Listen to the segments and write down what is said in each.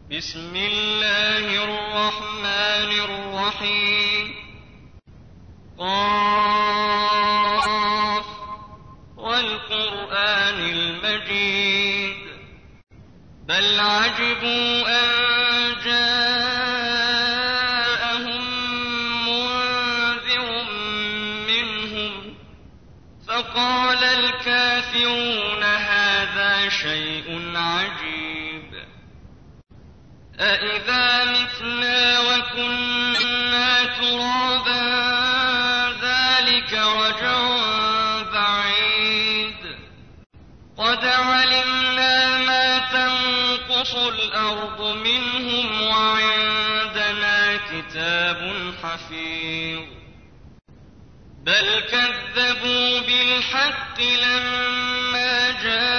بسم الله الرحمن الرحيم قاف والقرآن المجيد بل عجبوا أن جاءهم منذر منهم فقال الكافرون هذا شيء عجيب أإذا متنا وكنا ترابا ذلك رجع بعيد قد علمنا ما تنقص الأرض منهم وعندنا كتاب حفيظ بل كذبوا بالحق لما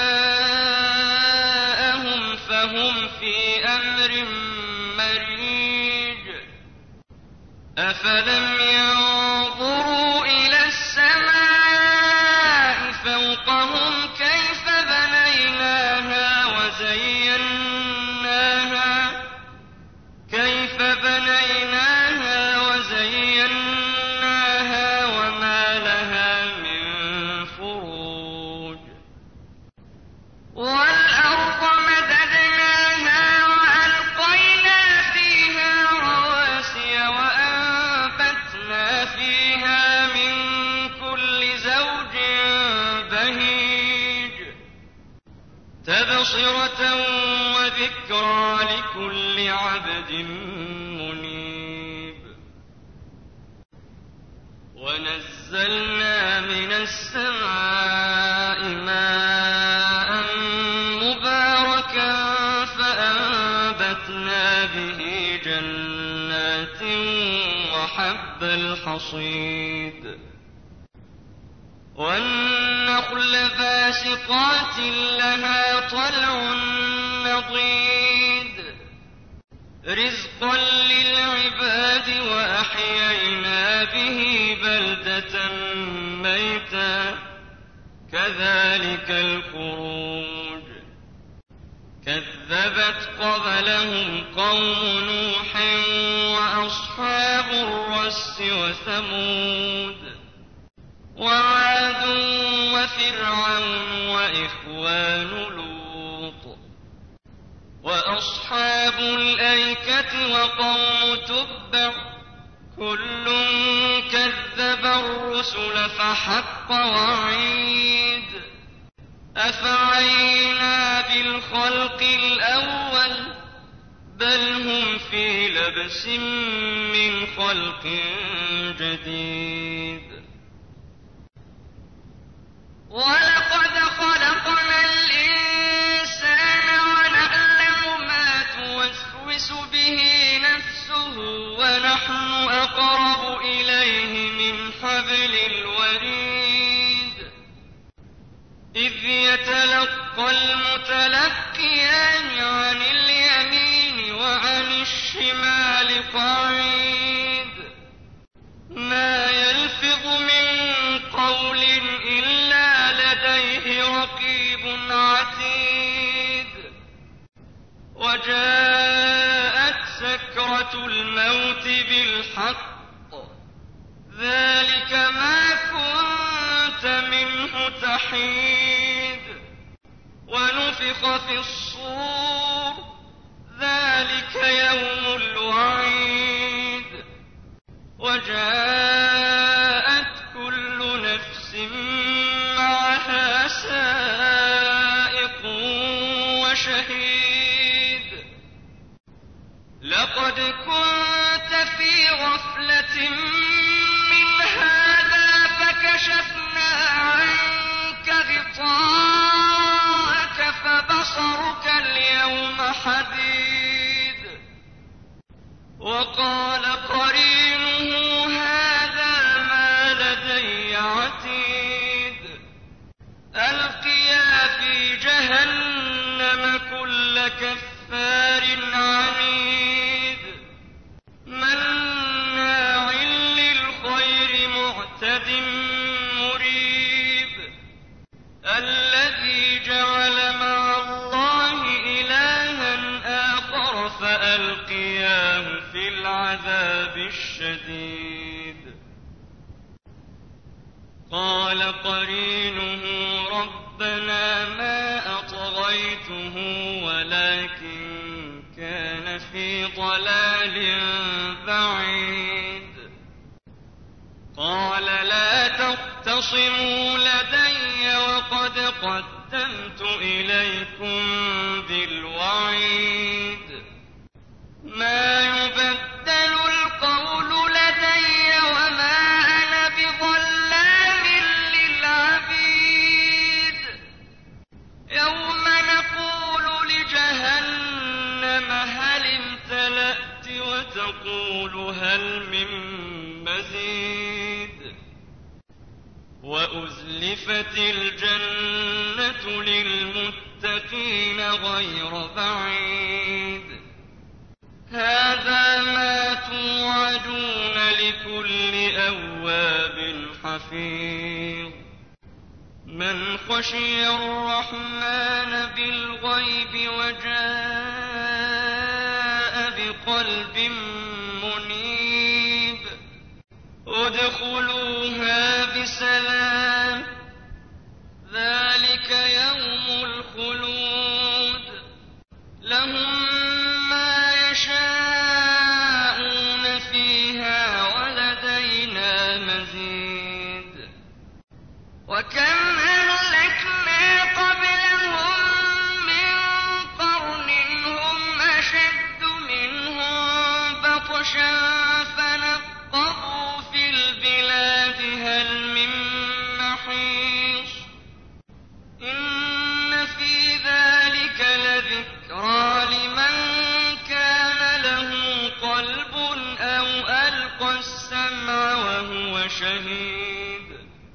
جاءهم فهم في أمر مريج أفلم ينظروا إلى السماء فوقهم كيف بنيناها وزيناها وما لها من فروج والأرض مددناها وألقينا فيها رواسي وأنبتنا فيها من كل زوج بهيج تبصرة وذكرى لكل عبد منيب ونزلنا من السماء ماء مباركا فأنبتنا به جنات وحب الحصيد والنخل باسقات لها طلع نضيد رزقا للعباد وأحيينا به بلدة ميتا كذلك الخروج كذبت قبلهم قوم نوح وأصحاب الرس وثمود وعاد وفرعون وإخوان لوط وأصحاب الأيكة وقوم تبع كل كذب الرسل فحق وعيد أفعينا بالخلق الأول بل هم في لبس من خلق جديد ولقد خلقنا الإنسان ونعلم ما توسوس به نفسه ونحن أقرب إليه من حبل الوريد إذ يتلقى المتلقيان عن اليمين وعن الشمال قعيد ما يلفظ من قول إلا لديه رقيب عتيد وجاءت سكرة الموت بالحق ذلك ما كنت منه تحيد ونفخ في الصور ذلك يوم الوعيد وجاءت كل نفس معها سائق وشهيد لقد كنت في غفلة من هذا فكشفنا عنك غطاءك فبصرك اليوم حديد وقال قرينه هذا ما لدي عتيد ألقيا في جهنم كل كفار عنيد مناع للخير معتد مريب الذي جعل مع الله إلها آخر فألقياه في العذاب الشديد. قال قرينه ربنا ما أطغيته ولكن كان في ضلال بعيد. قال لا تختصموا لدي وقد قدمت إليكم بالوعيد. ما يبدل القول لدي وما أنا بظلام للعبيد. يوم نقول لجهنم هل امتلأت وتقول هل من مزيد. وأزلفت الجنة للمتقين غير بعيد. هذا ما توعدون لكل أواب حفيظ. من خشي الرحمن بالغيب وجاء بقلب منيب ادخلوها بسلام ذلك يوم الخلود. لهم ما يشاءون فيها ولدينا مزيد. وكم أهلكنا قبلهم من قرن هم أشد منهم بطشا فنقبوا في البلاد هل من محيص. إن في ذلك لذكرى لمن كان له قلب أو ألقى السمع وهو شهيد.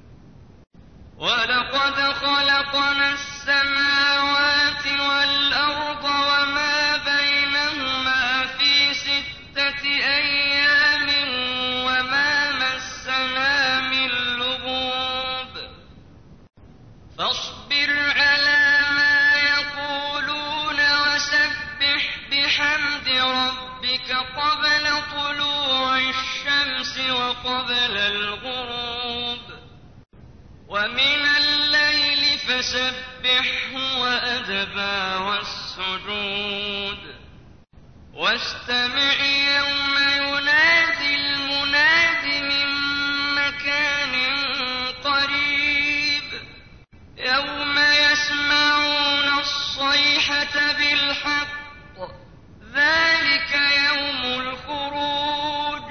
ولقد خلقنا السماوات والأرض وما بينهما في 6 أيام وما مسنا من لغوب. فاصبر على ما يقولون وسبح بحمد ربك قبل طلوع الشمس وقبل الغروب ومن الليل فسبحه وأدبار السجود. واستمع يوم ينادي المناد من مكان قريب. يوم يسمعون الصيحة بالحق ذلك يوم الخروج.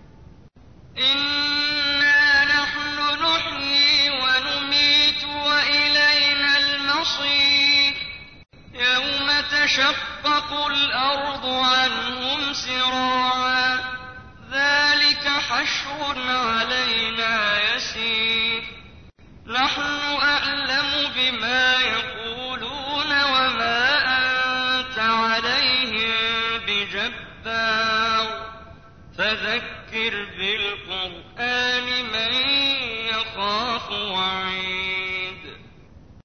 إنا نحن نحيي ونميت وإلينا المصير. يوم تشقق الأرض عنهم سراعا ذلك حشر علينا يسير. نحن أعلم بما يقولون وما أنت عليهم بجبار. فذكر بالقرآن من يخاف وعيد.